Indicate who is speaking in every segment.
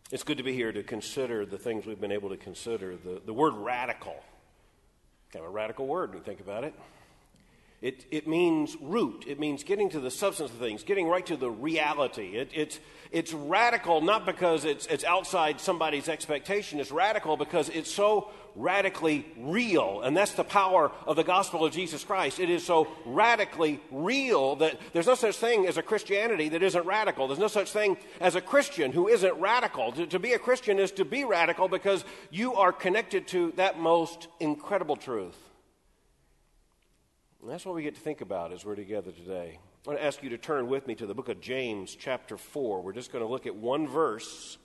Speaker 1: It's good to be here to consider the things we've been able to consider. The word radical, kind of a radical word when you think about it. It means root. It means getting to the substance of things, getting right to the reality. It's radical not because it's outside somebody's expectation. It's radical because it's so radically real. And that's the power of the gospel of Jesus Christ. It is so radically real that there's no such thing as a Christianity that isn't radical. There's no such thing as a Christian who isn't radical. To be a Christian is to be radical because you are connected to that most incredible truth. And that's what we get to think about as we're together today. I want to ask you to turn with me to the book of James, chapter 4. We're just going to look at one verse,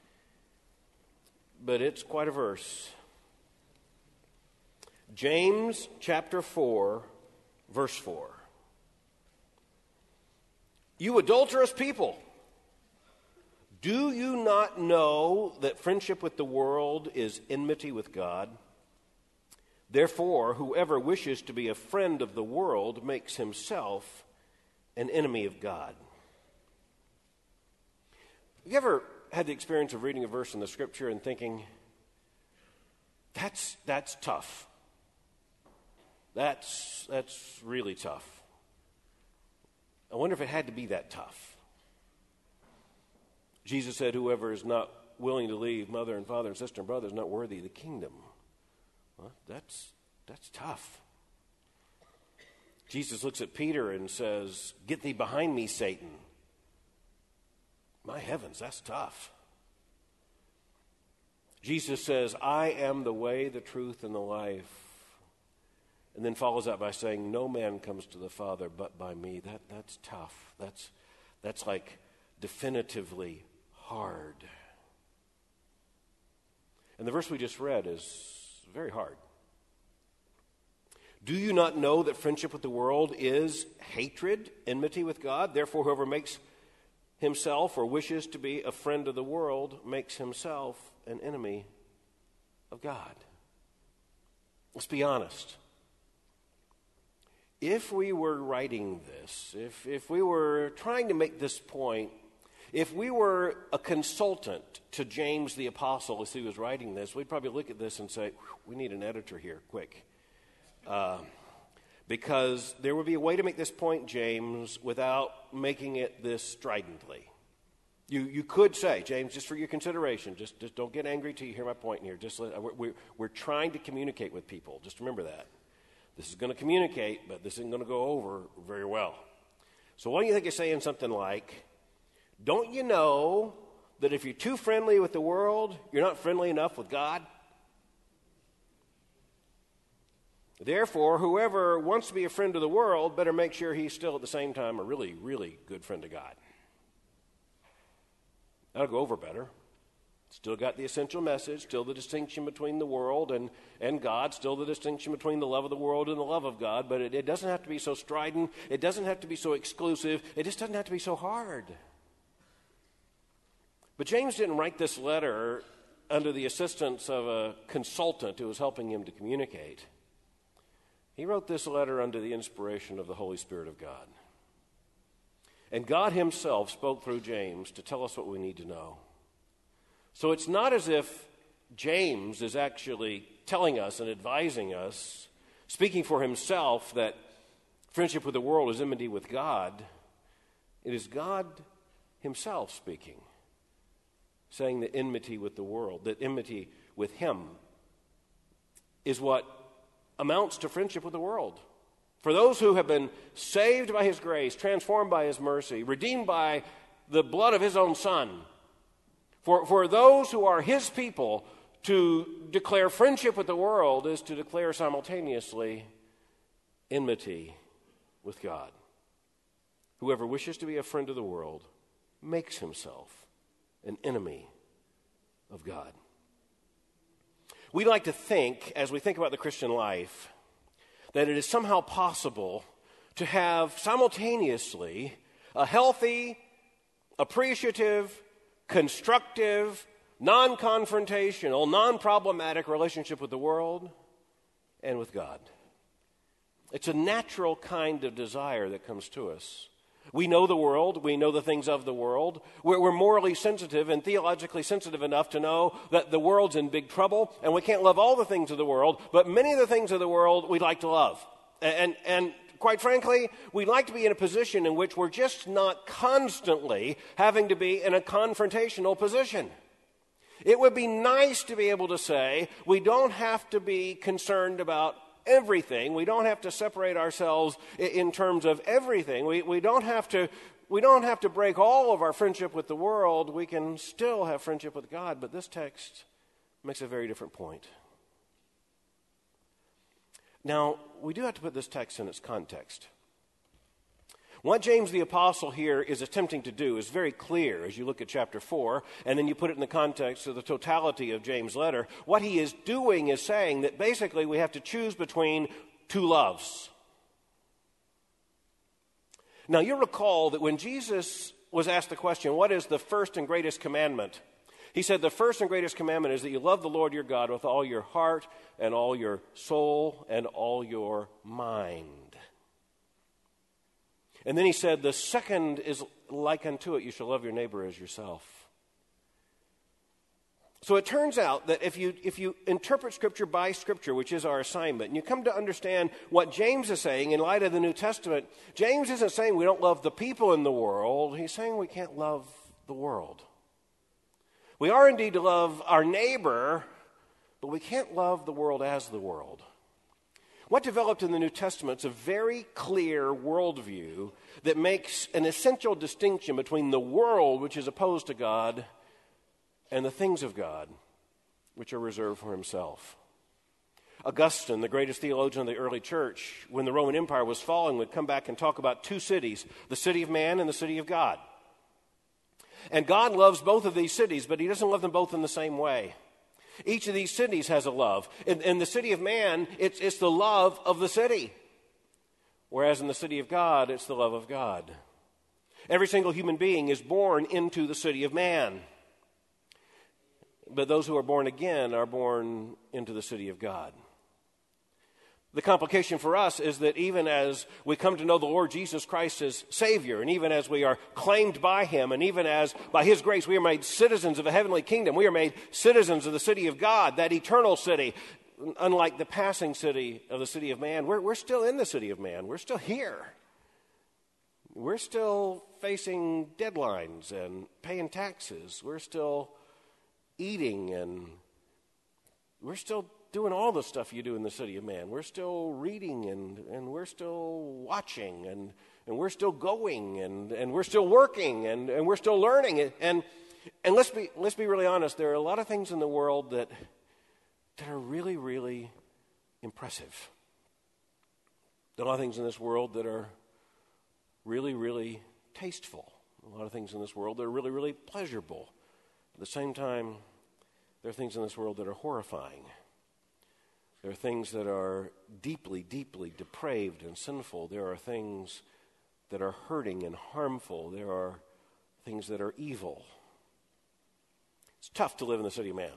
Speaker 1: but it's quite a verse. James, chapter 4, verse 4. You adulterous people, do you not know that friendship with the world is enmity with God? Therefore, whoever wishes to be a friend of the world makes himself an enemy of God. Have you ever had the experience of reading a verse in the Scripture and thinking, that's tough. That's really tough. I wonder if it had to be that tough. Jesus said, whoever is not willing to leave mother and father and sister and brother is not worthy of the kingdom. Well, that's tough. Jesus looks at Peter and says, get thee behind me, Satan. My heavens, that's tough. Jesus says, I am the way, the truth, and the life. And then follows that by saying, no man comes to the Father but by me. That's tough. That's like definitively hard. And the verse we just read is very hard. Do you not know that friendship with the world is hatred, enmity with God? Therefore, whoever makes himself or wishes to be a friend of the world makes himself an enemy of God. Let's be honest. If we were writing this, if we were trying to make this point, if we were a consultant to James the Apostle as he was writing this, we'd probably look at this and say, we need an editor here, quick. Because there would be a way to make this point, James, without making it this stridently. You could say, James, just for your consideration, just don't get angry till you hear my point here. We're trying to communicate with people. Just remember that. This is going to communicate, but this isn't going to go over very well. So why don't you think of saying something like, don't you know that if you're too friendly with the world, you're not friendly enough with God? Therefore, whoever wants to be a friend of the world better make sure he's still at the same time a really, really good friend of God. That'll go over better. Still got the essential message, still the distinction between the world and God, still the distinction between the love of the world and the love of God, but it doesn't have to be so strident, it doesn't have to be so exclusive, it just doesn't have to be so hard. But James didn't write this letter under the assistance of a consultant who was helping him to communicate. He wrote this letter under the inspiration of the Holy Spirit of God. And God himself spoke through James to tell us what we need to know. So it's not as if James is actually telling us and advising us, speaking for himself, that friendship with the world is enmity with God. It is God himself speaking, saying that enmity with the world, that enmity with him is what amounts to friendship with the world. For those who have been saved by his grace, transformed by his mercy, redeemed by the blood of his own Son, for those who are his people, to declare friendship with the world is to declare simultaneously enmity with God. Whoever wishes to be a friend of the world makes himself an enemy of God. We like to think, as we think about the Christian life, that it is somehow possible to have simultaneously a healthy, appreciative, constructive, non-confrontational, non-problematic relationship with the world and with God. It's a natural kind of desire that comes to us. We know the world. We know the things of the world. We're morally sensitive and theologically sensitive enough to know that the world's in big trouble, and we can't love all the things of the world, but many of the things of the world we'd like to love. And quite frankly, we'd like to be in a position in which we're just not constantly having to be in a confrontational position. It would be nice to be able to say, we don't have to be concerned about everything. We don't have to separate ourselves in terms of everything. We don't have to break all of our friendship with the world. We can still have friendship with God. But this text makes a very different point. Now, we do have to put this text in its context. What James the Apostle here is attempting to do is very clear as you look at chapter 4, and then you put it in the context of the totality of James' letter. What he is doing is saying that basically we have to choose between two loves. Now, you'll recall that when Jesus was asked the question, what is the first and greatest commandment? He said the first and greatest commandment is that you love the Lord your God with all your heart and all your soul and all your mind. And then he said, the second is like unto it, you shall love your neighbor as yourself. So it turns out that if you interpret Scripture by Scripture, which is our assignment, and you come to understand what James is saying in light of the New Testament, James isn't saying we don't love the people in the world. He's saying we can't love the world. We are indeed to love our neighbor, but we can't love the world as the world. What developed in the New Testament is a very clear worldview that makes an essential distinction between the world, which is opposed to God, and the things of God, which are reserved for himself. Augustine, the greatest theologian of the early church, when the Roman Empire was falling, would come back and talk about two cities, the city of man and the city of God. And God loves both of these cities, but he doesn't love them both in the same way. Each of these cities has a love. In the city of man, it's the love of the city. Whereas in the city of God, it's the love of God. Every single human being is born into the city of man. But those who are born again are born into the city of God. The complication for us is that even as we come to know the Lord Jesus Christ as Savior, and even as we are claimed by him, and even as by his grace we are made citizens of a heavenly kingdom, we are made citizens of the city of God, that eternal city, unlike the passing city of the city of man. We're still in the city of man. We're still here. We're still facing deadlines and paying taxes. We're still eating, and we're still doing all the stuff you do in the city of man. We're still reading, and we're still watching, and we're still going, and we're still working, and we're still learning. And let's be really honest, there are a lot of things in the world that are really, really impressive. There are a lot of things in this world that are really, really tasteful. A lot of things in this world that are really, really pleasurable. At the same time, there are things in this world that are horrifying. There are things that are deeply, deeply depraved and sinful. There are things that are hurting and harmful. There are things that are evil. It's tough to live in the city of man.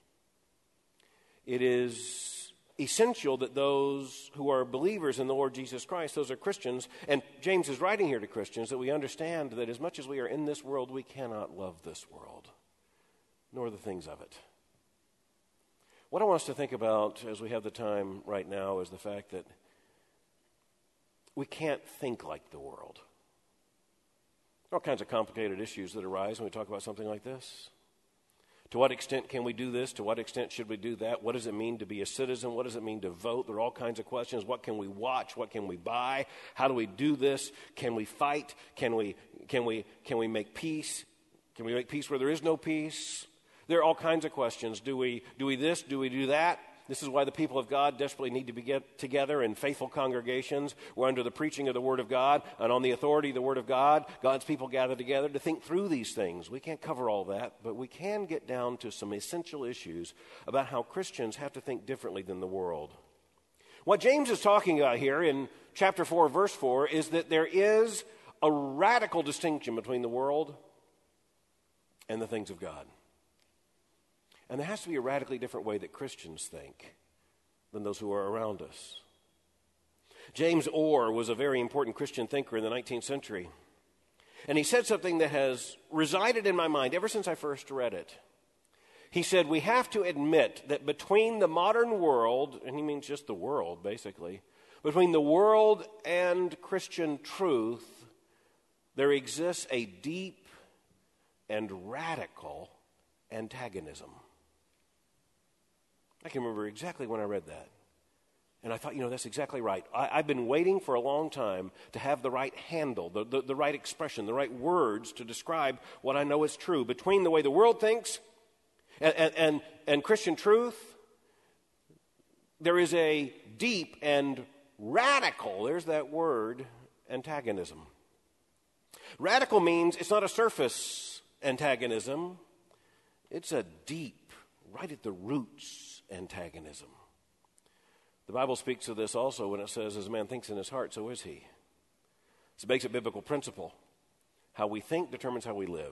Speaker 1: It is essential that those who are believers in the Lord Jesus Christ, those are Christians, and James is writing here to Christians, that we understand that as much as we are in this world, we cannot love this world, nor the things of it. What I want us to think about as we have the time right now is the fact that we can't think like the world. There are all kinds of complicated issues that arise when we talk about something like this. To what extent can we do this? To what extent should we do that? What does it mean to be a citizen? What does it mean to vote? There are all kinds of questions. What can we watch? What can we buy? How do we do this? Can we fight? Can we make peace? Can we make peace where there is no peace? There are all kinds of questions. Do we this? Do we do that? This is why the people of God desperately need to get together in faithful congregations where under the preaching of the Word of God and on the authority of the Word of God, God's people gather together to think through these things. We can't cover all that, but we can get down to some essential issues about how Christians have to think differently than the world. What James is talking about here in chapter 4, verse 4, is that there is a radical distinction between the world and the things of God. And there has to be a radically different way that Christians think than those who are around us. James Orr was a very important Christian thinker in the 19th century. And he said something that has resided in my mind ever since I first read it. He said, we have to admit that between the modern world, and he means just the world, basically, between the world and Christian truth, there exists a deep and radical antagonism. I can remember exactly when I read that. And I thought, that's exactly right. I've been waiting for a long time to have the right handle, the right expression, the right words to describe what I know is true. Between the way the world thinks and Christian truth, there is a deep and radical, there's that word, antagonism. Radical means it's not a surface antagonism. It's a deep, right at the roots antagonism. The Bible speaks of this also when it says, as a man thinks in his heart, so is he. It's a basic biblical principle. How we think determines how we live.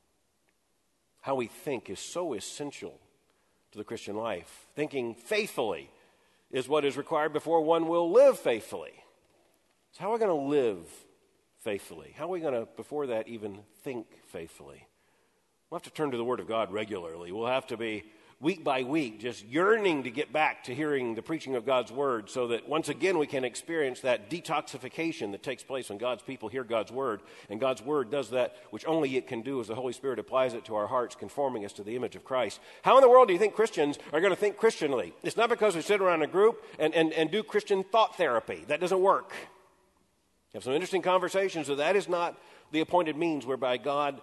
Speaker 1: How we think is so essential to the Christian life. Thinking faithfully is what is required before one will live faithfully. So how are we going to live faithfully? How are we going to, before that, even think faithfully? We'll have to turn to the Word of God regularly. We'll have to be week by week, just yearning to get back to hearing the preaching of God's Word so that once again we can experience that detoxification that takes place when God's people hear God's Word. And God's Word does that which only it can do as the Holy Spirit applies it to our hearts, conforming us to the image of Christ. How in the world do you think Christians are going to think Christianly? It's not because we sit around a group and do Christian thought therapy. That doesn't work. You have some interesting conversations, but that is not the appointed means whereby God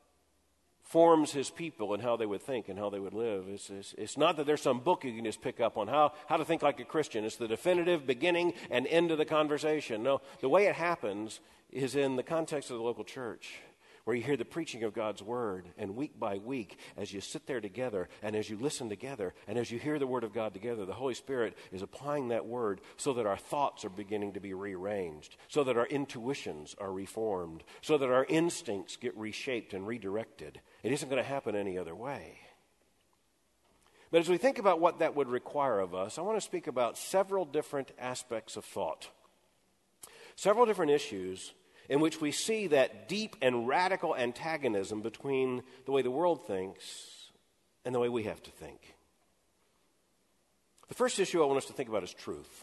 Speaker 1: forms his people and how they would think and how they would live. It's not that there's some book you can just pick up on how to think like a Christian. It's the definitive beginning and end of the conversation. No, the way it happens is in the context of the local church, where you hear the preaching of God's Word, and week by week, as you sit there together, and as you listen together, and as you hear the Word of God together, the Holy Spirit is applying that Word so that our thoughts are beginning to be rearranged, so that our intuitions are reformed, so that our instincts get reshaped and redirected. It isn't going to happen any other way. But as we think about what that would require of us, I want to speak about several different aspects of thought, several different issues in which we see that deep and radical antagonism between the way the world thinks and the way we have to think. The first issue I want us to think about is truth.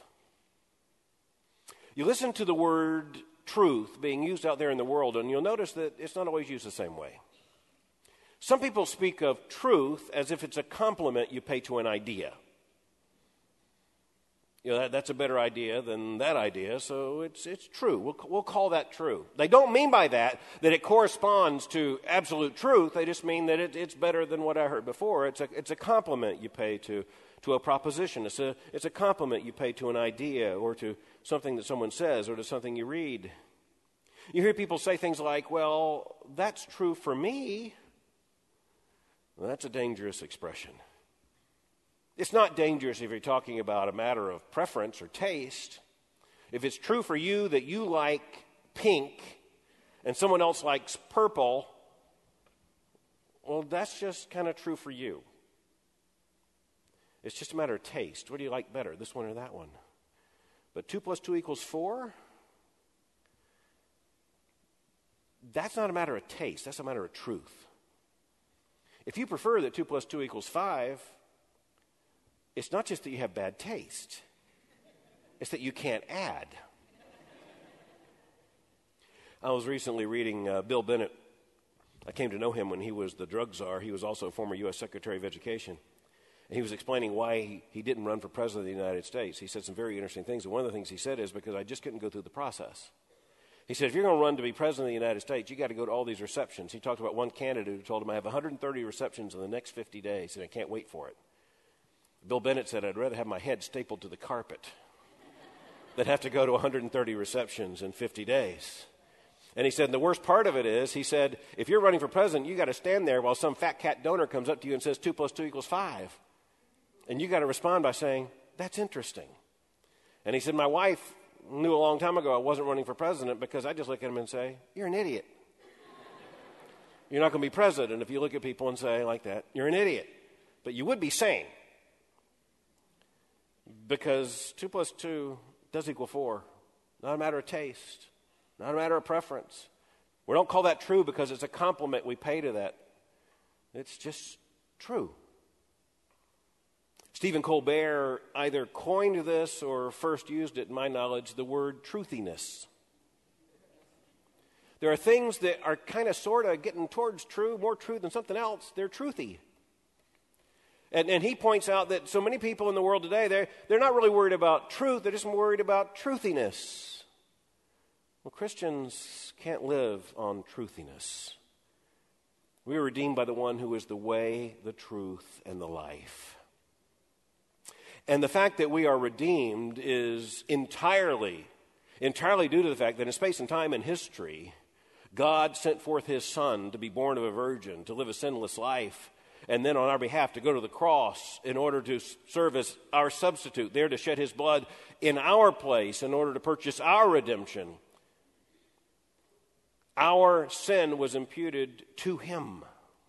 Speaker 1: You listen to the word truth being used out there in the world, and you'll notice that it's not always used the same way. Some people speak of truth as if it's a compliment you pay to an idea. That's a better idea than that idea, so it's true. We'll call that true. They don't mean by that it corresponds to absolute truth. They just mean that it's better than what I heard before. It's a compliment you pay to a proposition. It's a compliment you pay to an idea or to something that someone says or to something you read. You hear people say things like, well, that's true for me. Well, that's a dangerous expression. It's not dangerous if you're talking about a matter of preference or taste. If it's true for you that you like pink and someone else likes purple, well, that's just kind of true for you. It's just a matter of taste. What do you like better, this one or that one? But 2 + 2 = 4? That's not a matter of taste. That's a matter of truth. If you prefer that 2 + 2 = 5, it's not just that you have bad taste. It's that you can't add. I was recently reading Bill Bennett. I came to know him when he was the drug czar. He was also former U.S. Secretary of Education. And he was explaining why he didn't run for president of the United States. He said some very interesting things. And one of the things he said is because I just couldn't go through the process. He said, if you're going to run to be president of the United States, you got to go to all these receptions. He talked about one candidate who told him, I have 130 receptions in the next 50 days, and I can't wait for it. Bill Bennett said, I'd rather have my head stapled to the carpet than have to go to 130 receptions in 50 days. And he said, and the worst part of it is, he said, if you're running for president, you got to stand there while some fat cat donor comes up to you and says 2 + 2 = 5. And you got to respond by saying, that's interesting. And he said, my wife knew a long time ago I wasn't running for president because I just look at him and say, you're an idiot. You're not going to be president if you look at people and say like that, you're an idiot. But you would be sane. Because 2 + 2 does equal 4. Not a matter of taste. Not a matter of preference. We don't call that true because it's a compliment we pay to that. It's just true. Stephen Colbert either coined this or first used it, in my knowledge, the word truthiness. There are things that are kind of sort of getting towards true, more true than something else. They're truthy. And he points out that so many people in the world today, they're not really worried about truth, they're just worried about truthiness. Well, Christians can't live on truthiness. We are redeemed by the one who is the way, the truth, and the life. And the fact that we are redeemed is entirely due to the fact that in space and time and history, God sent forth his Son to be born of a virgin, to live a sinless life, and then on our behalf to go to the cross in order to serve as our substitute, there to shed his blood in our place in order to purchase our redemption. Our sin was imputed to him.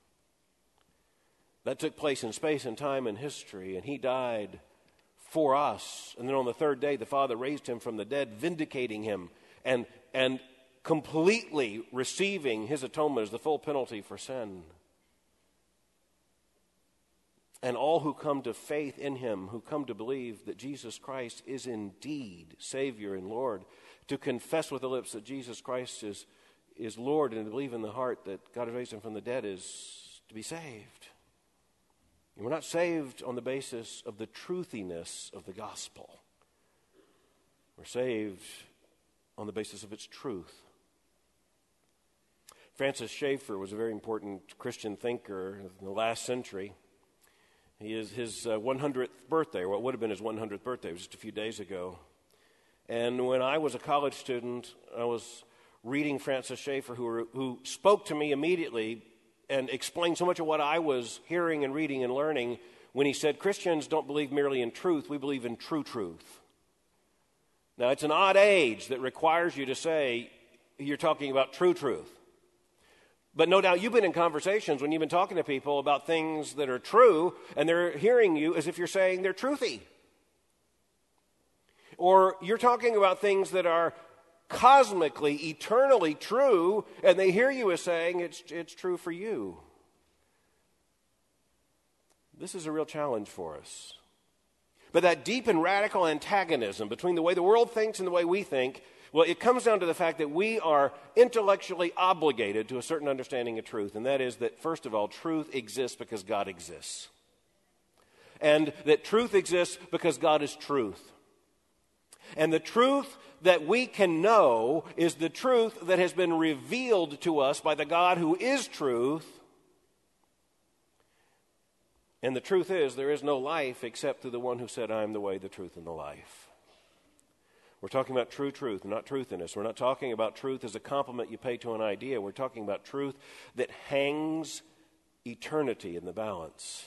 Speaker 1: That took place in space and time and history, and he died for us. And then on the third day, the Father raised him from the dead, vindicating him and completely receiving his atonement as the full penalty for sin. And all who come to faith in him, who come to believe that Jesus Christ is indeed Savior and Lord, to confess with the lips that Jesus Christ is Lord and to believe in the heart that God has raised him from the dead is to be saved. And we're not saved on the basis of the truthiness of the gospel. We're saved on the basis of its truth. Francis Schaeffer was a very important Christian thinker in the last century. His 100th birthday, or what would have been his 100th birthday, was just a few days ago. And when I was a college student, I was reading Francis Schaeffer, who spoke to me immediately and explained so much of what I was hearing and reading and learning when he said, Christians don't believe merely in truth, we believe in true truth. Now, it's an odd age that requires you to say you're talking about true truth. But no doubt you've been in conversations when you've been talking to people about things that are true, and they're hearing you as if you're saying they're truthy. Or you're talking about things that are cosmically, eternally true, and they hear you as saying it's true for you. This is a real challenge for us. But that deep and radical antagonism between the way the world thinks and the way we think, well, it comes down to the fact that we are intellectually obligated to a certain understanding of truth, and that is that, first of all, truth exists because God exists. And that truth exists because God is truth. And the truth that we can know is the truth that has been revealed to us by the God who is truth. And the truth is, there is no life except through the one who said, I am the way, the truth, and the life. We're talking about true truth, not truthiness. We're not talking about truth as a compliment you pay to an idea. We're talking about truth that hangs eternity in the balance.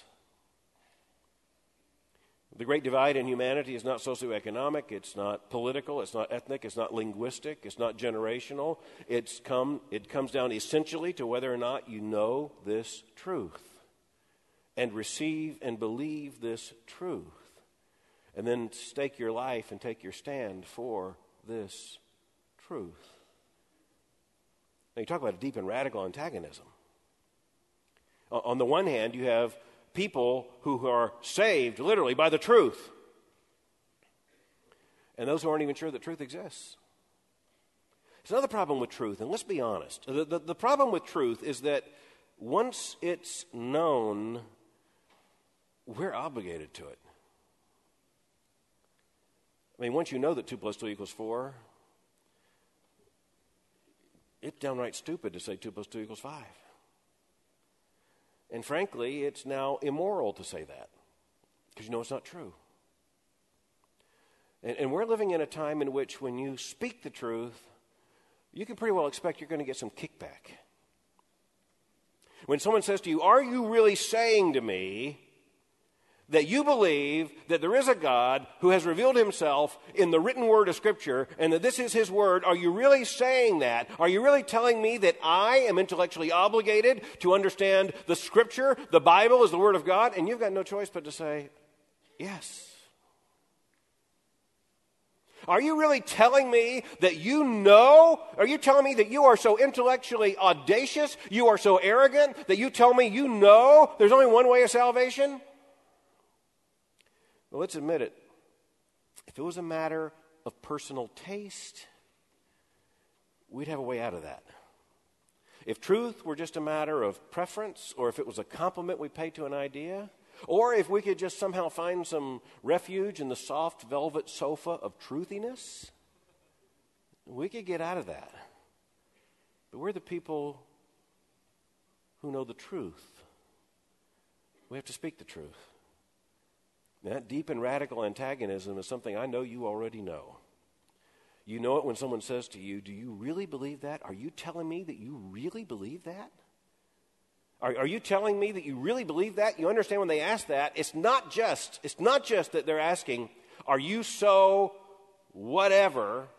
Speaker 1: The great divide in humanity is not socioeconomic, it's not political, it's not ethnic, it's not linguistic, it's not generational. It comes down essentially to whether or not you know this truth and receive and believe this truth. And then stake your life and take your stand for this truth. Now, you talk about a deep and radical antagonism. On the one hand, you have people who are saved literally by the truth, and those who aren't even sure that truth exists. There's another problem with truth, and let's be honest. The problem with truth is that once it's known, we're obligated to it. I mean, once you know that 2 + 2 = 4, it's downright stupid to say 2 + 2 = 5. And frankly, it's now immoral to say that because you know it's not true. And we're living in a time in which when you speak the truth, you can pretty well expect you're going to get some kickback. When someone says to you, are you really saying to me that you believe that there is a God who has revealed himself in the written word of Scripture and that this is his word? Are you really saying that? Are you really telling me that I am intellectually obligated to understand the Scripture, the Bible, as the word of God? And you've got no choice but to say, yes. Are you really telling me that you know? Are you telling me that you are so intellectually audacious, you are so arrogant, that you tell me you know there's only one way of salvation? Well, let's admit it. If it was a matter of personal taste, we'd have a way out of that. If truth were just a matter of preference, or if it was a compliment we pay to an idea, or if we could just somehow find some refuge in the soft velvet sofa of truthiness, we could get out of that. But we're the people who know the truth. We have to speak the truth. That deep and radical antagonism is something I know you already know. You know it when someone says to you, do you really believe that? Are you telling me that you really believe that? Are you telling me that you really believe that? You understand when they ask that, it's not just that they're asking, are you so whatever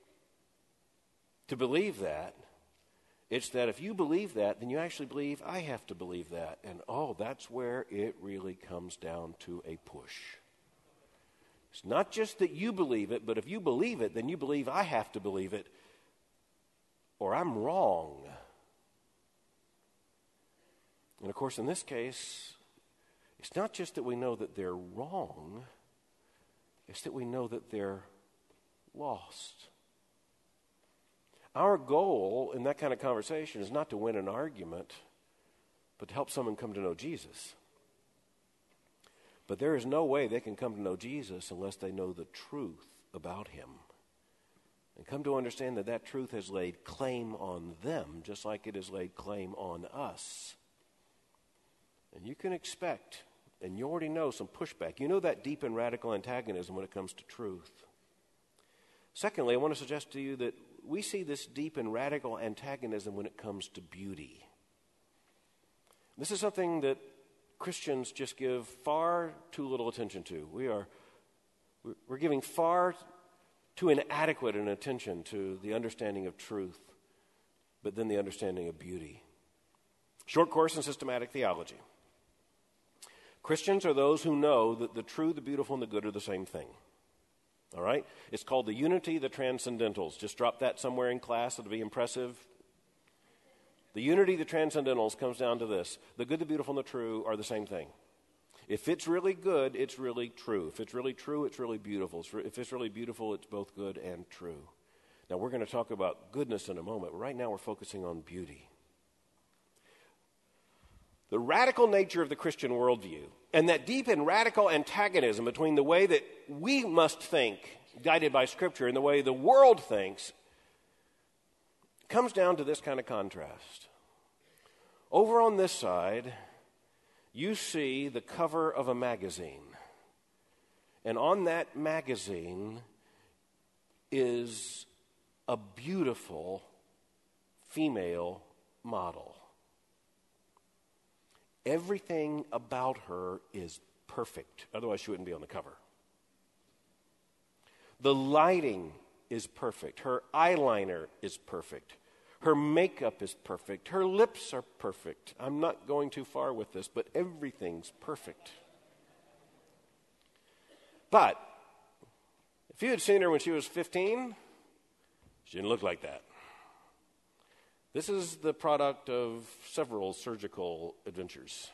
Speaker 1: to believe that? It's that if you believe that, then you actually believe I have to believe that. And that's where it really comes down to a push. It's not just that you believe it, but if you believe it, then you believe I have to believe it, or I'm wrong. And of course, in this case, it's not just that we know that they're wrong, it's that we know that they're lost. Our goal in that kind of conversation is not to win an argument, but to help someone come to know Jesus. But there is no way they can come to know Jesus unless they know the truth about him and come to understand that that truth has laid claim on them just like it has laid claim on us. And you can expect, and you already know, some pushback. You know that deep and radical antagonism when it comes to truth. Secondly, I want to suggest to you that we see this deep and radical antagonism when it comes to beauty. This is something that Christians just give far too little attention to. We're giving far too inadequate an attention to the understanding of truth, but then the understanding of beauty. Short course in systematic theology. Christians are those who know that the true, the beautiful, and the good are the same thing. All right? It's called the unity of the transcendentals. Just drop that somewhere in class. It'll be impressive. The unity of the transcendentals comes down to this. The good, the beautiful, and the true are the same thing. If it's really good, it's really true. If it's really true, it's really beautiful. If it's really beautiful, it's both good and true. Now, we're going to talk about goodness in a moment. Right now, we're focusing on beauty. The radical nature of the Christian worldview and that deep and radical antagonism between the way that we must think, guided by Scripture, and the way the world thinks, comes down to this kind of contrast. Over on this side, you see the cover of a magazine. And on that magazine is a beautiful female model. Everything about her is perfect. Otherwise, she wouldn't be on the cover. The lighting is perfect. Her eyeliner is perfect. Her makeup is perfect. Her lips are perfect. I'm not going too far with this, but everything's perfect. But if you had seen her when she was 15, she didn't look like that. This is the product of several surgical adventures.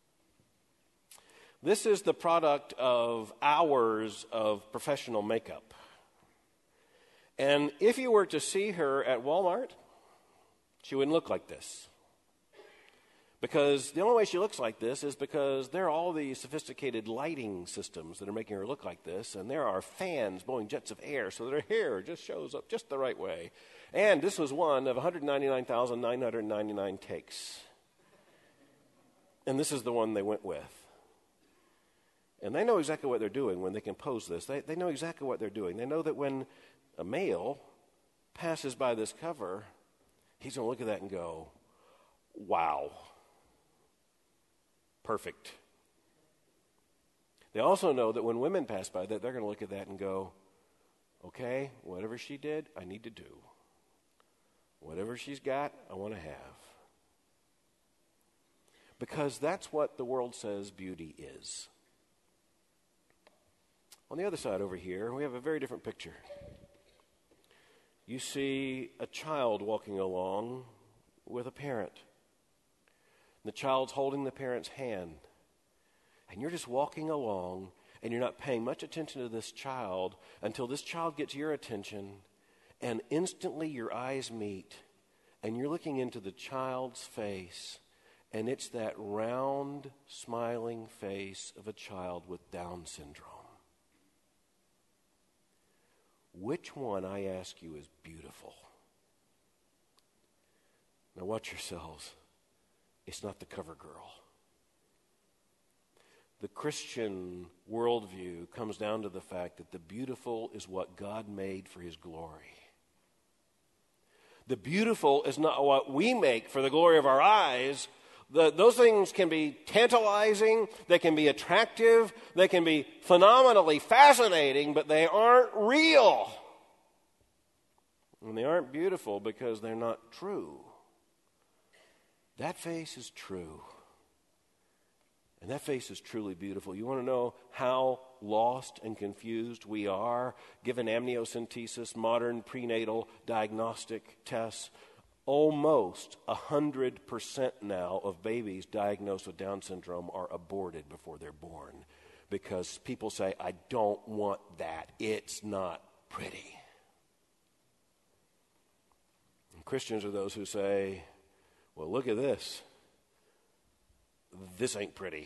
Speaker 1: This is the product of hours of professional makeup. And if you were to see her at Walmart, she wouldn't look like this. Because the only way she looks like this is because there are all these sophisticated lighting systems that are making her look like this, and there are fans blowing jets of air so that her hair just shows up just the right way. And this was one of 199,999 takes. And this is the one they went with. And they know exactly what they're doing when they compose this. They know exactly what they're doing. They know that when a male passes by this cover, he's going to look at that and go, wow, perfect. They also know that when women pass by that, they're going to look at that and go, okay, whatever she did, I need to do. Whatever she's got, I want to have. Because that's what the world says beauty is. On the other side over here, we have a very different picture. You see a child walking along with a parent. The child's holding the parent's hand. And you're just walking along, and you're not paying much attention to this child until this child gets your attention, and instantly your eyes meet, and you're looking into the child's face, and it's that round, smiling face of a child with Down syndrome. Which one, I ask you, is beautiful? Now watch yourselves. It's not the cover girl. The Christian worldview comes down to the fact that the beautiful is what God made for His glory. The beautiful is not what we make for the glory of our eyes. Those things can be tantalizing, they can be attractive, they can be phenomenally fascinating, but they aren't real. And they aren't beautiful because they're not true. That face is true. And that face is truly beautiful. You want to know how lost and confused we are given amniocentesis, modern prenatal diagnostic tests? Almost 100% now of babies diagnosed with Down syndrome are aborted before they're born because people say, I don't want that. It's not pretty. And Christians are those who say, well, look at this. This ain't pretty.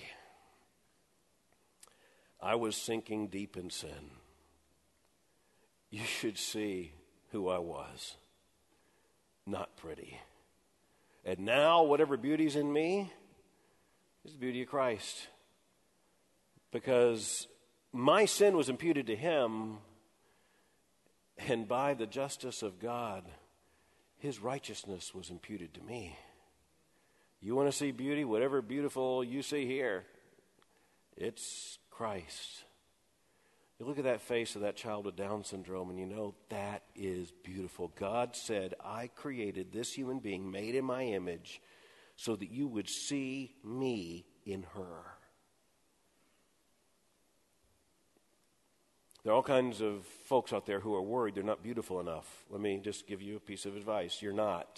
Speaker 1: I was sinking deep in sin. You should see who I was. Not pretty. And now, whatever beauty's in me is the beauty of Christ. Because my sin was imputed to Him, and by the justice of God, His righteousness was imputed to me. You want to see beauty? Whatever beautiful you see here, it's Christ. You look at that face of that child with Down syndrome and you know that is beautiful. God said, I created this human being made in my image so that you would see me in her. There are all kinds of folks out there who are worried they're not beautiful enough. Let me just give you a piece of advice. You're not.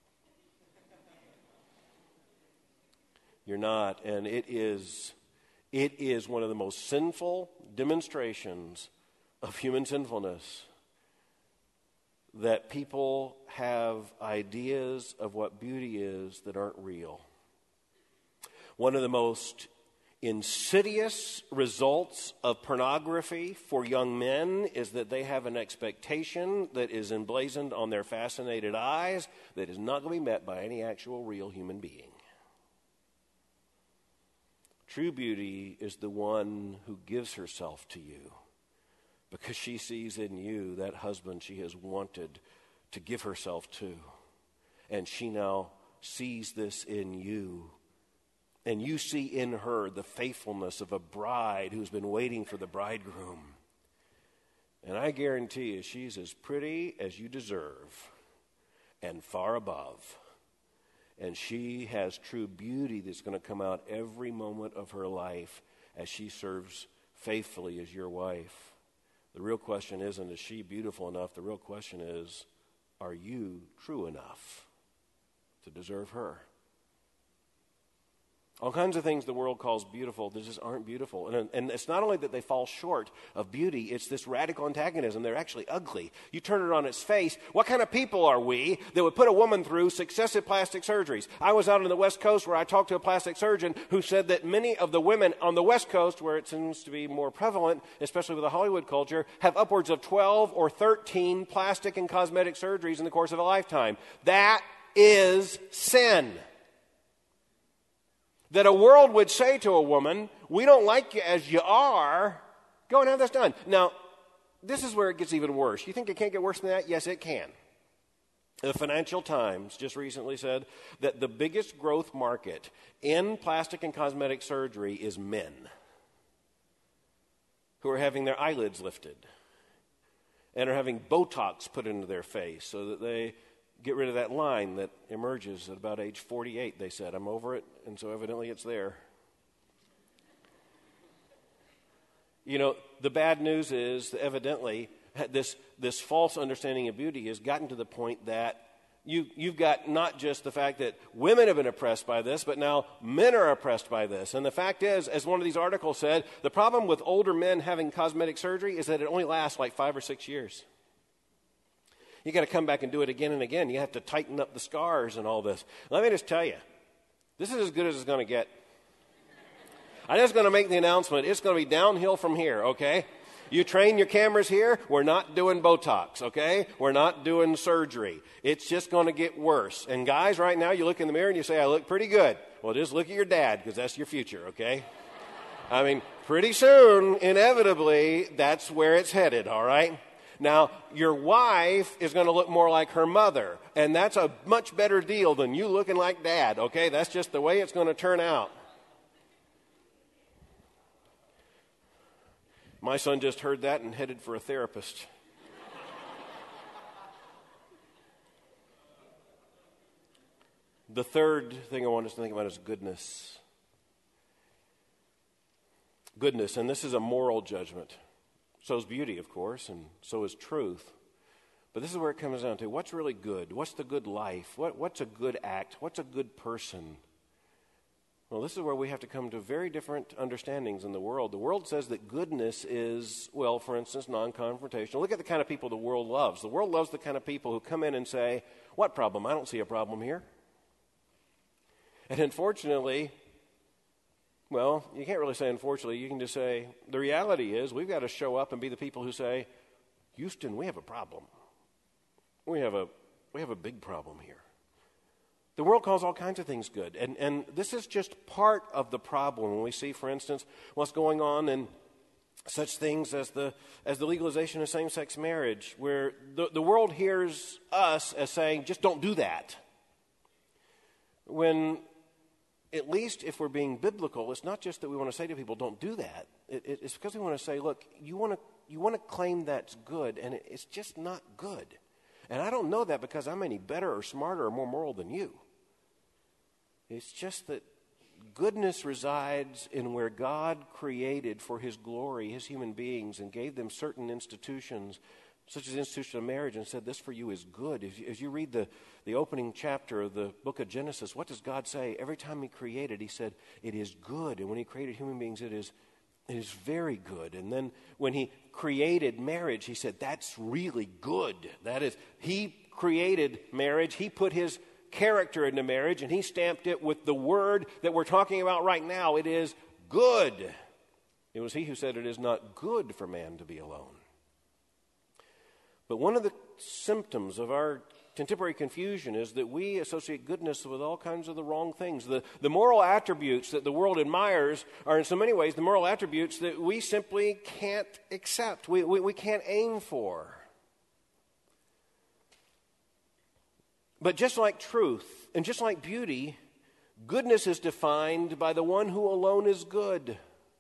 Speaker 1: You're not, and it is one of the most sinful demonstrations of human sinfulness that people have ideas of what beauty is that aren't real. One of the most insidious results of pornography for young men is that they have an expectation that is emblazoned on their fascinated eyes that is not going to be met by any actual real human being. True beauty is the one who gives herself to you because she sees in you that husband she has wanted to give herself to. And she now sees this in you. And you see in her the faithfulness of a bride who's been waiting for the bridegroom. And I guarantee you she's as pretty as you deserve and far above. And she has true beauty that's going to come out every moment of her life as she serves faithfully as your wife. The real question isn't, is she beautiful enough? The real question is, are you true enough to deserve her? All kinds of things the world calls beautiful that just aren't beautiful. And it's not only that they fall short of beauty, it's this radical antagonism. They're actually ugly. You turn it on its face. What kind of people are we that would put a woman through successive plastic surgeries? I was out on the West Coast where I talked to a plastic surgeon who said that many of the women on the West Coast, where it seems to be more prevalent, especially with the Hollywood culture, have upwards of 12 or 13 plastic and cosmetic surgeries in the course of a lifetime. That is sin. That a world would say to a woman, we don't like you as you are, go and have this done. Now, this is where it gets even worse. You think it can't get worse than that? Yes, it can. The Financial Times just recently said that the biggest growth market in plastic and cosmetic surgery is men who are having their eyelids lifted and are having Botox put into their face so that they get rid of that line that emerges at about age 48, they said. I'm over it, and so evidently it's there. You know, the bad news is that evidently this false understanding of beauty has gotten to the point that you've got not just the fact that women have been oppressed by this, but now men are oppressed by this. And the fact is, as one of these articles said, the problem with older men having cosmetic surgery is that it only lasts like 5 or 6 years. You got to come back and do it again and again. You have to tighten up the scars and all this. Let me just tell you, this is as good as it's going to get. I'm just going to make the announcement. It's going to be downhill from here, okay? You train your cameras here. We're not doing Botox, okay? We're not doing surgery. It's just going to get worse. And guys, right now, you look in the mirror and you say, I look pretty good. Well, just look at your dad, because that's your future, okay? I mean, pretty soon, inevitably, that's where it's headed, all right? Now, your wife is going to look more like her mother, and that's a much better deal than you looking like dad, okay? That's just the way it's going to turn out. My son just heard that and headed for a therapist. The third thing I want us to think about is goodness. Goodness, and this is a moral judgment. So is beauty, of course, and so is truth. But this is where it comes down to what's really good? What's the good life? What's a good act? What's a good person? Well, this is where we have to come to very different understandings in the world. The world says that goodness is, well, for instance, non-confrontational. Look at the kind of people the world loves. The world loves the kind of people who come in and say, what problem? I don't see a problem here. And unfortunately, well, you can't really say unfortunately. You can just say the reality is we've got to show up and be the people who say, Houston, we have a problem. We have a big problem here. The world calls all kinds of things good. And this is just part of the problem when we see, for instance, what's going on in such things as the legalization of same-sex marriage, where the world hears us as saying, just don't do that. When, at least if we're being biblical, it's not just that we want to say to people, don't do that. It's because we want to say, look, you want to claim that's good, and it's just not good. And I don't know that because I'm any better or smarter or more moral than you. It's just that goodness resides in where God created for his glory his human beings and gave them certain institutions, such as the institution of marriage, and said, this for you is good. As you read the opening chapter of the book of Genesis, what does God say? Every time he created, he said, it is good. And when he created human beings, it is very good. And then when he created marriage, he said, that's really good. That is, he created marriage. He put his character into marriage, and he stamped it with the word that we're talking about right now. It is good. It was he who said it is not good for man to be alone. But one of the symptoms of our contemporary confusion is that we associate goodness with all kinds of the wrong things. The moral attributes that the world admires are in so many ways the moral attributes that we simply can't accept, we can't aim for. But just like truth and just like beauty, goodness is defined by the one who alone is good.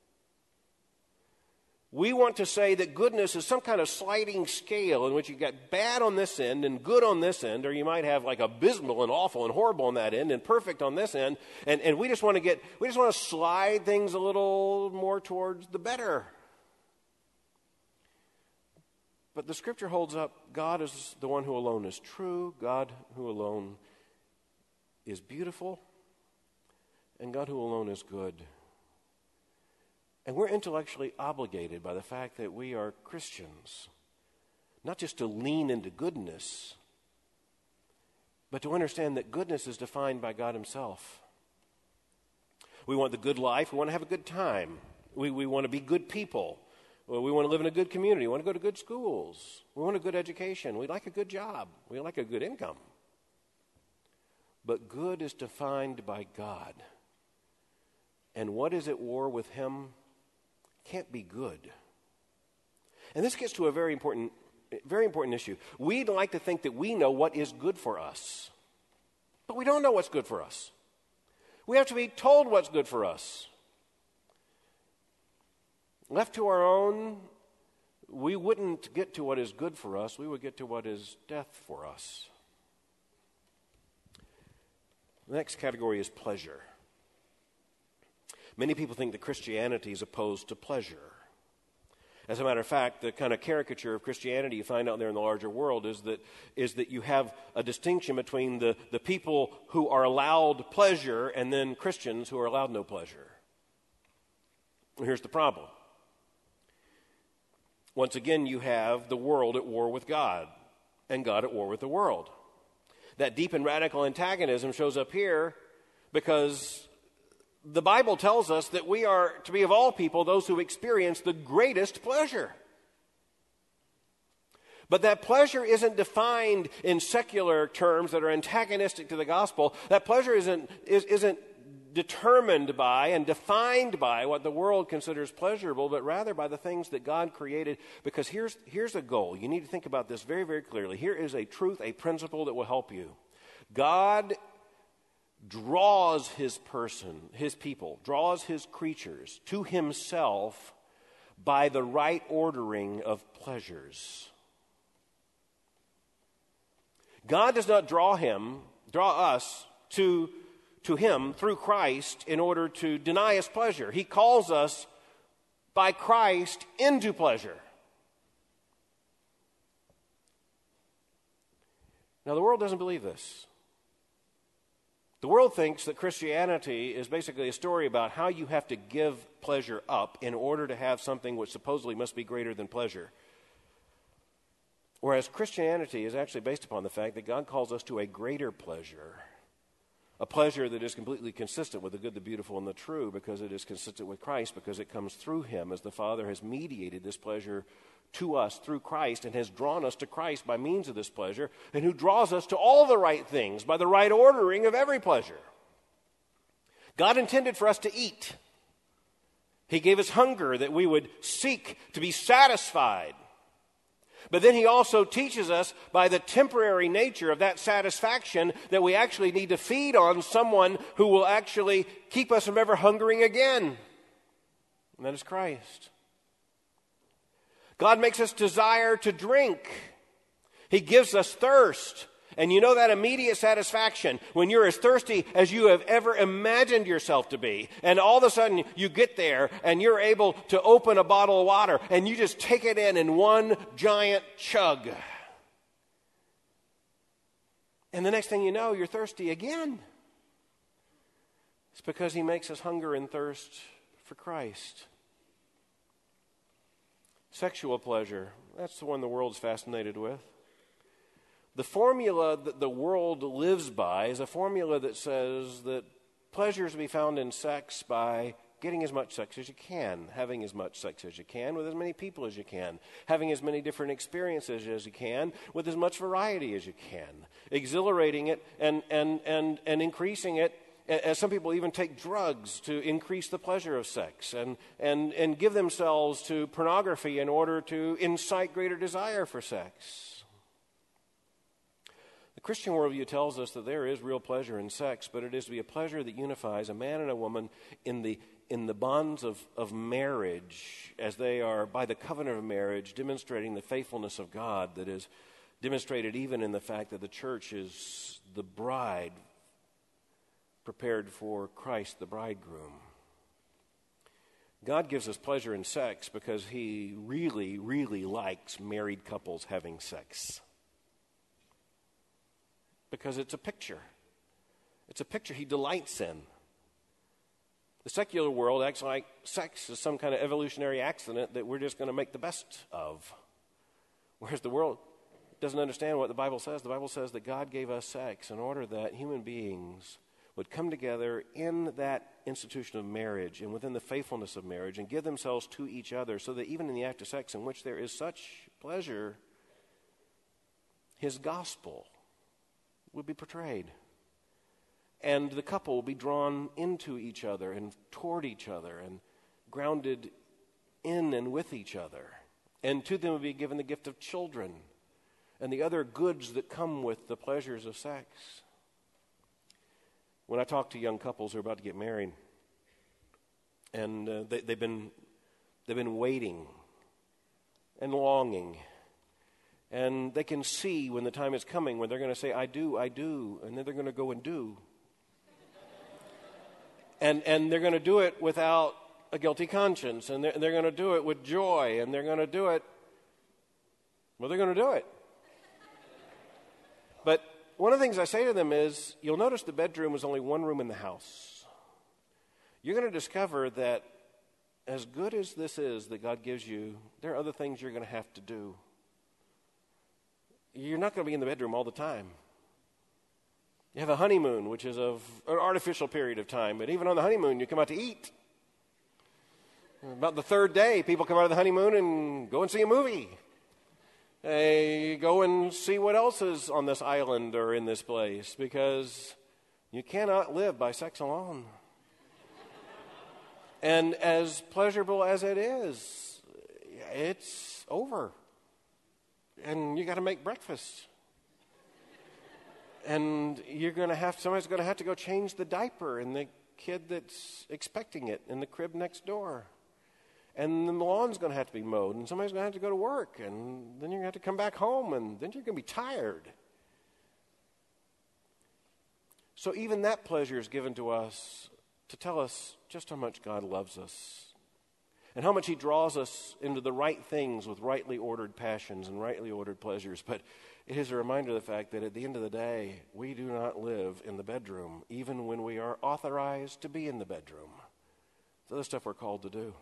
Speaker 1: We want to say that goodness is some kind of sliding scale in which you got bad on this end and good on this end, or you might have like abysmal and awful and horrible on that end and perfect on this end, and we just want to slide things a little more towards the better. But the scripture holds up God is the one who alone is true, God who alone is beautiful, and God who alone is good. And we're intellectually obligated by the fact that we are Christians, not just to lean into goodness, but to understand that goodness is defined by God himself. We want the good life. We want to have a good time. We want to be good people. We want to live in a good community. We want to go to good schools. We want a good education. We like a good job. We like a good income. But good is defined by God. And what is at war with him can't be good. And this gets to a very important issue. We'd like to think that we know what is good for us. But we don't know what's good for us. We have to be told what's good for us. Left to our own, we wouldn't get to what is good for us. We would get to what is death for us. The next category is pleasure. Many people think that Christianity is opposed to pleasure. As a matter of fact, the kind of caricature of Christianity you find out there in the larger world is that you have a distinction between the people who are allowed pleasure and then Christians who are allowed no pleasure. And here's the problem. Once again, you have the world at war with God and God at war with the world. That deep and radical antagonism shows up here because the Bible tells us that we are to be, of all people, those who experience the greatest pleasure. But that pleasure isn't defined in secular terms that are antagonistic to the gospel. That pleasure isn't determined by and defined by what the world considers pleasurable, but rather by the things that God created. Because here's a goal. You need to think about this very, very clearly. Here is a truth, a principle that will help you. God draws his people, draws his creatures to himself by the right ordering of pleasures. God does not draw us to him through Christ in order to deny us pleasure. He calls us by Christ into pleasure. Now, the world doesn't believe this. The world thinks that Christianity is basically a story about how you have to give pleasure up in order to have something which supposedly must be greater than pleasure. Whereas Christianity is actually based upon the fact that God calls us to a greater pleasure, a pleasure that is completely consistent with the good, the beautiful, and the true, because it is consistent with Christ, because it comes through him, as the Father has mediated this pleasure to us through Christ and has drawn us to Christ by means of this pleasure, and who draws us to all the right things by the right ordering of every pleasure. God intended for us to eat. He gave us hunger that we would seek to be satisfied. But then he also teaches us by the temporary nature of that satisfaction that we actually need to feed on someone who will actually keep us from ever hungering again. And that is Christ. God makes us desire to drink. He gives us thirst. And you know that immediate satisfaction when you're as thirsty as you have ever imagined yourself to be. And all of a sudden you get there and you're able to open a bottle of water and you just take it in one giant chug. And the next thing you know, you're thirsty again. It's because he makes us hunger and thirst for Christ. Sexual pleasure, that's the one the world's fascinated with. The formula that the world lives by is a formula that says that pleasure is to be found in sex by getting as much sex as you can, having as much sex as you can, with as many people as you can, having as many different experiences as you can, with as much variety as you can, exhilarating it and increasing it. As some people even take drugs to increase the pleasure of sex and give themselves to pornography in order to incite greater desire for sex. The Christian worldview tells us that there is real pleasure in sex, but it is to be a pleasure that unifies a man and a woman in the bonds of marriage, as they are, by the covenant of marriage, demonstrating the faithfulness of God that is demonstrated even in the fact that the church is the bride prepared for Christ, the bridegroom. God gives us pleasure in sex because he really, really likes married couples having sex. Because it's a picture. It's a picture he delights in. The secular world acts like sex is some kind of evolutionary accident that we're just going to make the best of. Whereas the world doesn't understand what the Bible says. The Bible says that God gave us sex in order that human beings would come together in that institution of marriage and within the faithfulness of marriage and give themselves to each other so that even in the act of sex in which there is such pleasure, his gospel would be portrayed. And the couple will be drawn into each other and toward each other and grounded in and with each other. And to them will be given the gift of children and the other goods that come with the pleasures of sex. When I talk to young couples who are about to get married, and they've been waiting and longing, and they can see when the time is coming when they're going to say, I do, and then they're going to go and do. And they're going to do it without a guilty conscience, and they're going to do it with joy, and they're going to do it, well, they're going to do it. But one of the things I say to them is, you'll notice the bedroom is only one room in the house. You're going to discover that as good as this is that God gives you, there are other things you're going to have to do. You're not going to be in the bedroom all the time. You have a honeymoon, which is of an artificial period of time, but even on the honeymoon, you come out to eat. About the third day, people come out of the honeymoon and go and see a movie. They go and see what else is on this island or in this place, because you cannot live by sex alone. And as pleasurable as it is, it's over. And you got to make breakfast. And somebody's going to have to go change the diaper in the kid that's expecting it in the crib next door. And the lawn's going to have to be mowed, and somebody's going to have to go to work, and then you're going to have to come back home, and then you're going to be tired. So even that pleasure is given to us to tell us just how much God loves us and how much he draws us into the right things with rightly ordered passions and rightly ordered pleasures. But it is a reminder of the fact that at the end of the day, we do not live in the bedroom, even when we are authorized to be in the bedroom. It's other stuff we're called to do.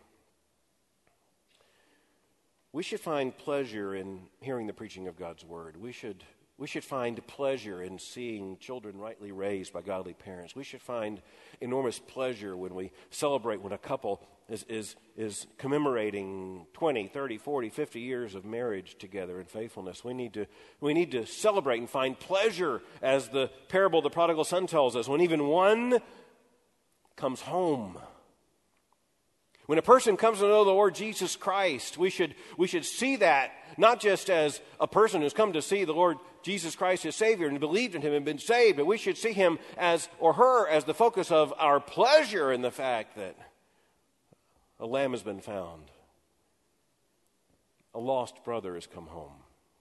Speaker 1: We should find pleasure in hearing the preaching of God's word. We should find pleasure in seeing children rightly raised by godly parents. We should find enormous pleasure when we celebrate when a couple is commemorating 20, 30, 40, 50 years of marriage together in faithfulness. We need to celebrate and find pleasure, as the parable of the prodigal son tells us, when even one comes home. When a person comes to know the Lord Jesus Christ, we should see that not just as a person who's come to see the Lord Jesus Christ as Savior and believed in him and been saved, but we should see him as, or her as, the focus of our pleasure in the fact that a lamb has been found. A lost brother has come home.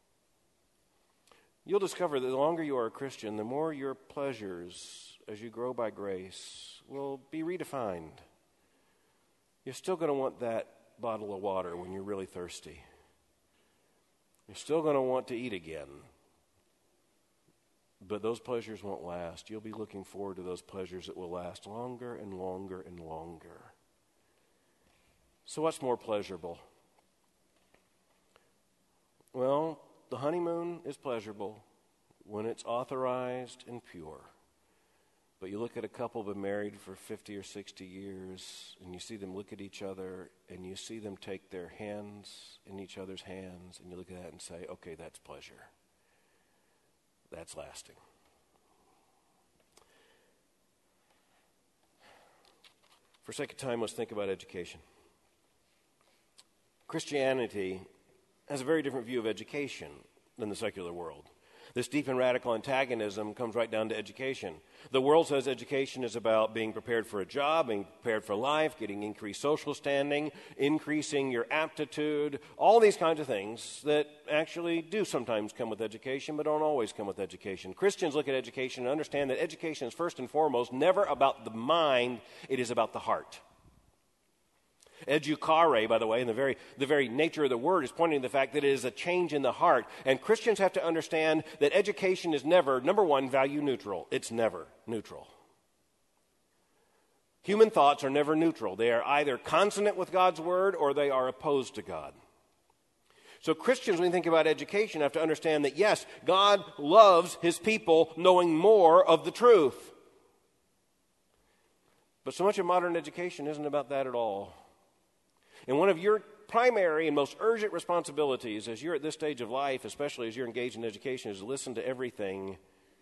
Speaker 1: You'll discover that the longer you are a Christian, the more your pleasures, as you grow by grace, will be redefined. You're still going to want that bottle of water when you're really thirsty. You're still going to want to eat again. But those pleasures won't last. You'll be looking forward to those pleasures that will last longer and longer and longer. So what's more pleasurable? Well, the honeymoon is pleasurable when it's authorized and pure. But you look at a couple been married for 50 or 60 years, and you see them look at each other, and you see them take their hands in each other's hands, and you look at that and say, okay, that's pleasure. That's lasting. For sake of time, let's think about education. Christianity has a very different view of education than the secular world. This deep and radical antagonism comes right down to education. The world says education is about being prepared for a job, being prepared for life, getting increased social standing, increasing your aptitude, all these kinds of things that actually do sometimes come with education, but don't always come with education. Christians look at education and understand that education is first and foremost never about the mind, it is about the heart. Educare, by the way, and the very nature of the word is pointing to the fact that it is a change in the heart. And Christians have to understand that education is never, number one, value neutral. It's never neutral. Human thoughts are never neutral. They are either consonant with God's word or they are opposed to God. So Christians, when you think about education, have to understand that, yes, God loves his people knowing more of the truth. But so much of modern education isn't about that at all. And one of your primary and most urgent responsibilities as you're at this stage of life, especially as you're engaged in education, is to listen to everything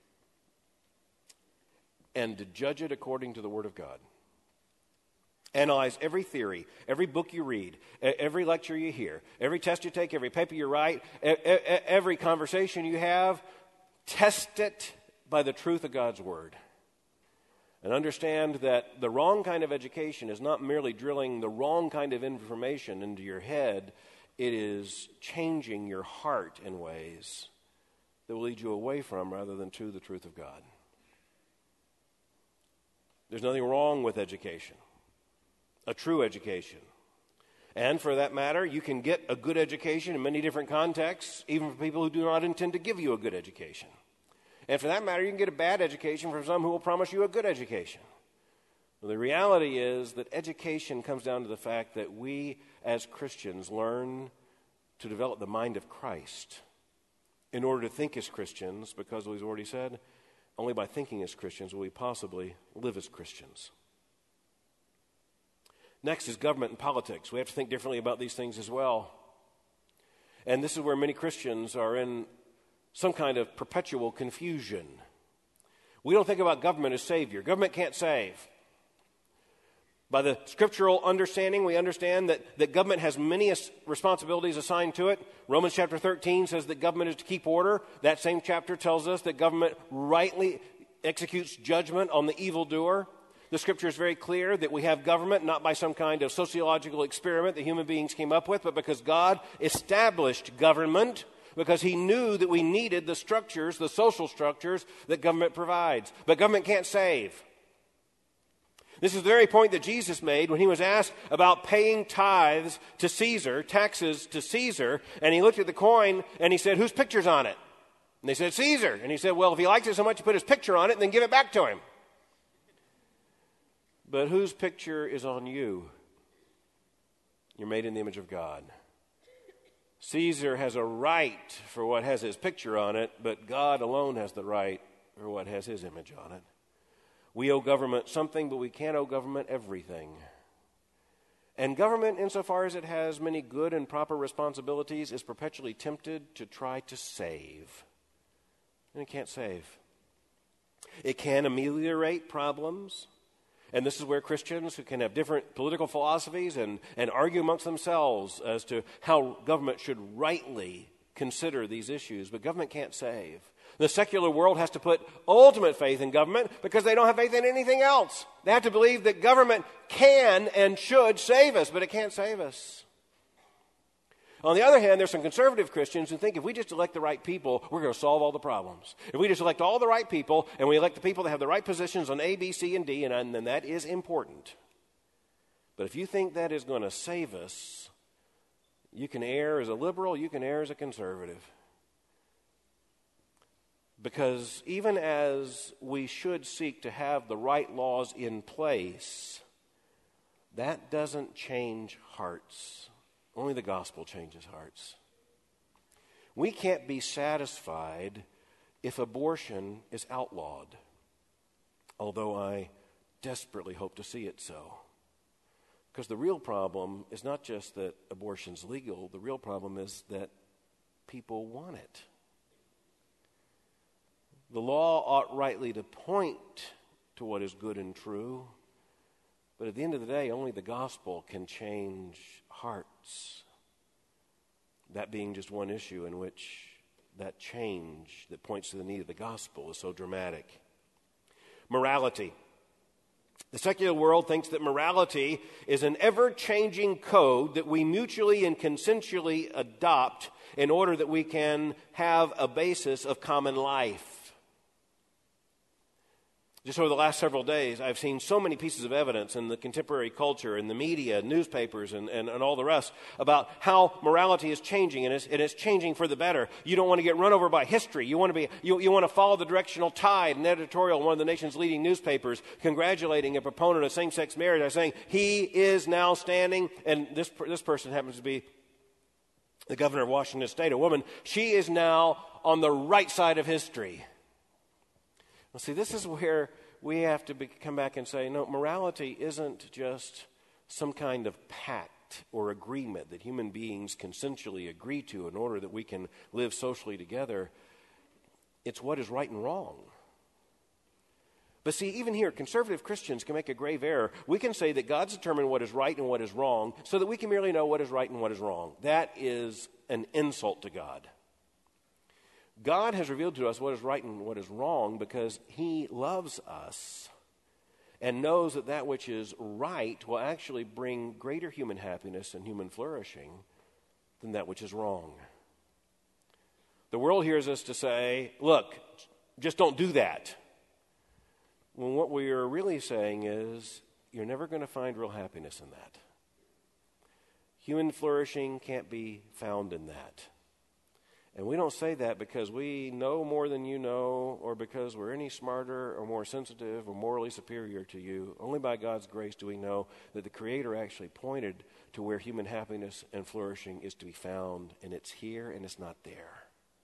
Speaker 1: and to judge it according to the Word of God. Analyze every theory, every book you read, every lecture you hear, every test you take, every paper you write, every conversation you have. Test it by the truth of God's Word. And understand that the wrong kind of education is not merely drilling the wrong kind of information into your head. It is changing your heart in ways that will lead you away from rather than to the truth of God. There's nothing wrong with education. a true education. And for that matter, you can get a good education in many different contexts, even for people who do not intend to give you a good education. And for that matter, you can get a bad education from some who will promise you a good education. Well, the reality is that education comes down to the fact that we as Christians learn to develop the mind of Christ in order to think as Christians, because as we've already said, only by thinking as Christians will we possibly live as Christians. Next is government and politics. We have to think differently about these things as well. And this is where many Christians are in some kind of perpetual confusion. We don't think about government as Savior. Government can't save. By the scriptural understanding, we understand that government has many responsibilities assigned to it. Romans chapter 13 says that government is to keep order. That same chapter tells us that government rightly executes judgment on the evildoer. The scripture is very clear that we have government not by some kind of sociological experiment that human beings came up with, but because God established government, because he knew that we needed the structures, the social structures that government provides. But government can't save. This is the very point that Jesus made when he was asked about paying tithes to Caesar, taxes to Caesar, and he looked at the coin and he said, "Whose picture's on it?" And they said, "Caesar." And he said, "Well, if he likes it so much, to put his picture on it and then give it back to him." But whose picture is on you? You're made in the image of God. Caesar has a right for what has his picture on it, but God alone has the right for what has his image on it. We owe government something, but we can't owe government everything. And government, insofar as it has many good and proper responsibilities, is perpetually tempted to try to save. And it can't save. It can ameliorate problems. And this is where Christians who can have different political philosophies and argue amongst themselves as to how government should rightly consider these issues. But government can't save. The secular world has to put ultimate faith in government because they don't have faith in anything else. They have to believe that government can and should save us, but it can't save us. On the other hand, there's some conservative Christians who think if we just elect the right people, we're going to solve all the problems. If we just elect all the right people, and we elect the people that have the right positions on A, B, C, and D, and then that is important. But if you think that is going to save us, you can err as a liberal, you can err as a conservative. Because even as we should seek to have the right laws in place, that doesn't change hearts. Only the gospel changes hearts. We can't be satisfied if abortion is outlawed, although I desperately hope to see it so. Because the real problem is not just that abortion's legal, the real problem is that people want it. The law ought rightly to point to what is good and true, but at the end of the day, only the gospel can change hearts. That being just one issue in which that change that points to the need of the gospel is so dramatic. Morality. The secular world thinks that morality is an ever-changing code that we mutually and consensually adopt in order that we can have a basis of common life. Just over the last several days, I've seen so many pieces of evidence in the contemporary culture, in the media, newspapers, and all the rest about how morality is changing, and it's changing for the better. You don't want to get run over by history. You want to follow the directional tide. An editorial in one of the nation's leading newspapers congratulating a proponent of same-sex marriage by saying he is now standing, and this person happens to be the governor of Washington State, a woman. She is now on the right side of history. Well, see, this is where we have to come back and say, no, morality isn't just some kind of pact or agreement that human beings consensually agree to in order that we can live socially together. It's what is right and wrong. But see, even here, conservative Christians can make a grave error. We can say that God's determined what is right and what is wrong so that we can merely know what is right and what is wrong. That is an insult to God. God has revealed to us what is right and what is wrong because he loves us and knows that that which is right will actually bring greater human happiness and human flourishing than that which is wrong. The world hears us to say, look, just don't do that. When what we are really saying is, you're never going to find real happiness in that. Human flourishing can't be found in that. And we don't say that because we know more than you know, or because we're any smarter or more sensitive or morally superior to you. Only by God's grace do we know that the Creator actually pointed to where human happiness and flourishing is to be found, and it's here and it's not there.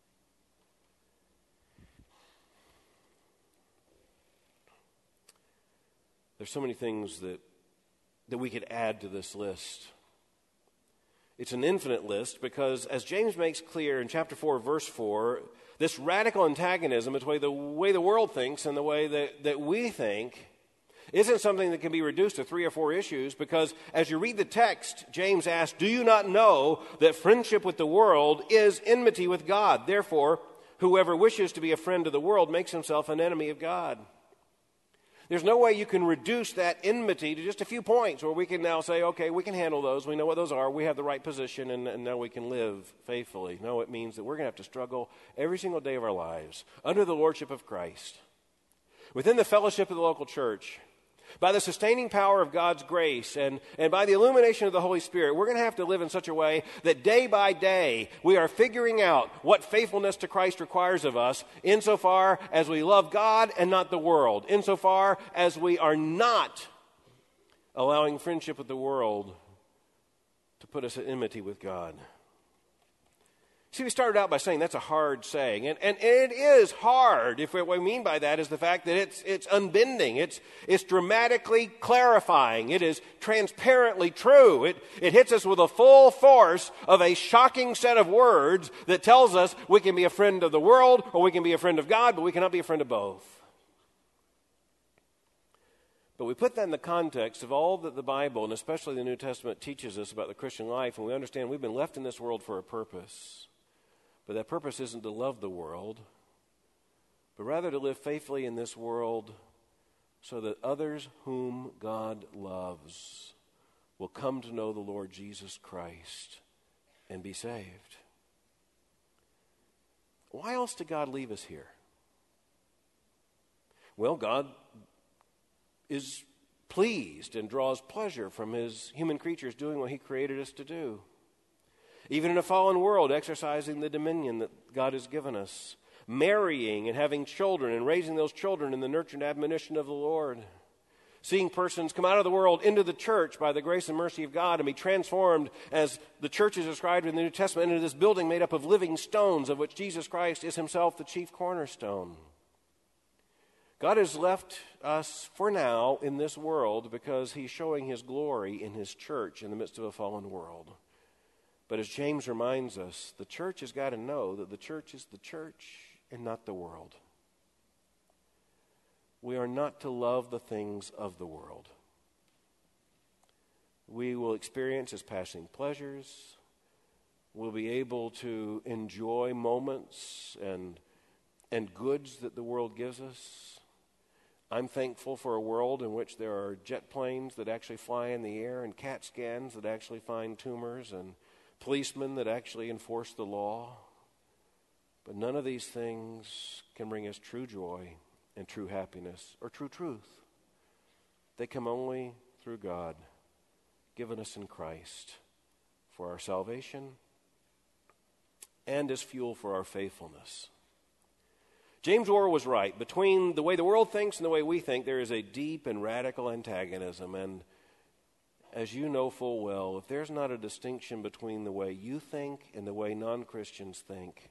Speaker 1: There's so many things that we could add to this list. It's an infinite list because, as James makes clear in chapter 4, verse 4, this radical antagonism between the way the world thinks and the way that we think isn't something that can be reduced to 3 or 4 issues, because as you read the text, James asks, do you not know that friendship with the world is enmity with God? Therefore, whoever wishes to be a friend of the world makes himself an enemy of God. There's no way you can reduce that enmity to just a few points where we can now say, okay, we can handle those. We know what those are. We have the right position, and now we can live faithfully. No, it means that we're going to have to struggle every single day of our lives under the lordship of Christ, within the fellowship of the local church, by the sustaining power of God's grace and by the illumination of the Holy Spirit. We're going to have to live in such a way that day by day we are figuring out what faithfulness to Christ requires of us, insofar as we love God and not the world, insofar as we are not allowing friendship with the world to put us at enmity with God. See, we started out by saying that's a hard saying, and it is hard. If what we mean by that is the fact that it's unbending, it's dramatically clarifying, it is transparently true. It hits us with the full force of a shocking set of words that tells us we can be a friend of the world or we can be a friend of God, but we cannot be a friend of both. But we put that in the context of all that the Bible, and especially the New Testament, teaches us about the Christian life, and we understand we've been left in this world for a purpose. But that purpose isn't to love the world, but rather to live faithfully in this world so that others whom God loves will come to know the Lord Jesus Christ and be saved. Why else did God leave us here? Well, God is pleased and draws pleasure from his human creatures doing what he created us to do. Even in a fallen world, exercising the dominion that God has given us, marrying and having children and raising those children in the nurture and admonition of the Lord, seeing persons come out of the world into the church by the grace and mercy of God and be transformed, as the church is described in the New Testament, into this building made up of living stones, of which Jesus Christ is himself the chief cornerstone. God has left us for now in this world because he's showing his glory in his church in the midst of a fallen world. But as James reminds us, the church has got to know that the church is the church and not the world. We are not to love the things of the world. We will experience as passing pleasures. We'll be able to enjoy moments and goods that the world gives us. I'm thankful for a world in which there are jet planes that actually fly in the air and CAT scans that actually find tumors and policemen that actually enforce the law. But none of these things can bring us true joy and true happiness or true truth. They come only through God, given us in Christ for our salvation and as fuel for our faithfulness. James Orr was right. Between the way the world thinks and the way we think, there is a deep and radical antagonism. And as you know full well, if there's not a distinction between the way you think and the way non-Christians think,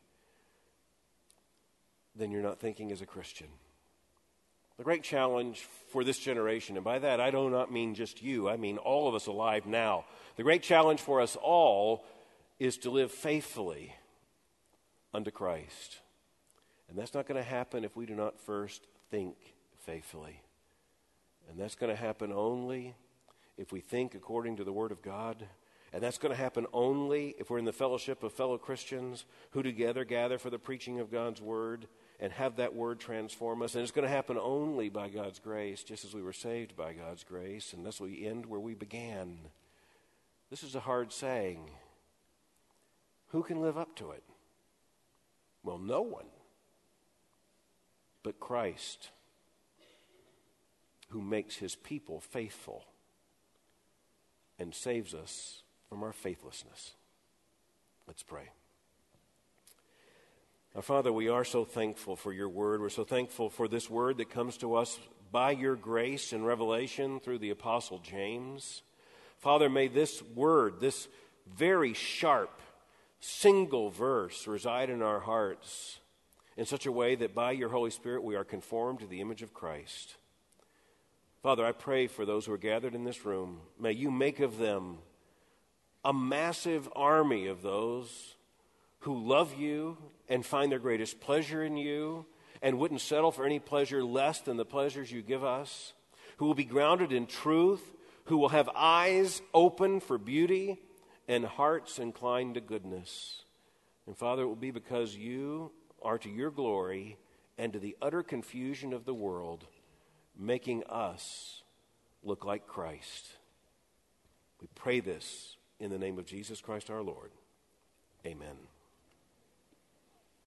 Speaker 1: then you're not thinking as a Christian. The great challenge for this generation, and by that I do not mean just you, I mean all of us alive now. The great challenge for us all is to live faithfully unto Christ. And that's not going to happen if we do not first think faithfully. And that's going to happen only if we think according to the Word of God. And that's going to happen only if we're in the fellowship of fellow Christians who together gather for the preaching of God's Word and have that Word transform us. And it's going to happen only by God's grace, just as we were saved by God's grace. And thus we end where we began. This is a hard saying. Who can live up to it? Well, no one but Christ, who makes his people faithful and saves us from our faithlessness. Let's pray. Our Father, we are so thankful for your word. We're so thankful for this word that comes to us by your grace and revelation through the Apostle James. Father, may this word, this very sharp, single verse reside in our hearts in such a way that by your Holy Spirit we are conformed to the image of Christ. Father, I pray for those who are gathered in this room. May you make of them a massive army of those who love you and find their greatest pleasure in you and wouldn't settle for any pleasure less than the pleasures you give us, who will be grounded in truth, who will have eyes open for beauty and hearts inclined to goodness. And Father, it will be because you are to your glory and to the utter confusion of the world, making us look like Christ. We pray this in the name of Jesus Christ our Lord. Amen.